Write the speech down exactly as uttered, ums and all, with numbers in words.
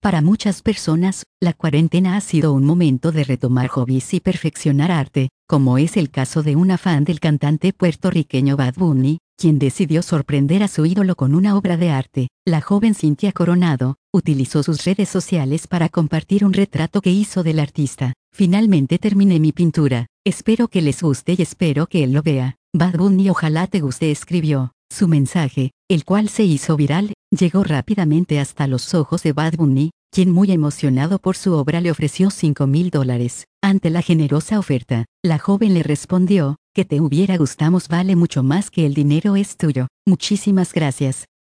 Para muchas personas, la cuarentena ha sido un momento de retomar hobbies y perfeccionar arte, como es el caso de una fan del cantante puertorriqueño Bad Bunny, quien decidió sorprender a su ídolo con una obra de arte. La joven Cintia Coronado utilizó sus redes sociales para compartir un retrato que hizo del artista. Finalmente terminé mi pintura. Espero que les guste y espero que él lo vea. Bad Bunny, ojalá te guste, escribió. Su mensaje, el cual se hizo viral, llegó rápidamente hasta los ojos de Bad Bunny, quien muy emocionado por su obra le ofreció cinco mil dólares. Ante la generosa oferta, la joven le respondió, que te hubiera gustado vale mucho más que el dinero es tuyo. Muchísimas gracias.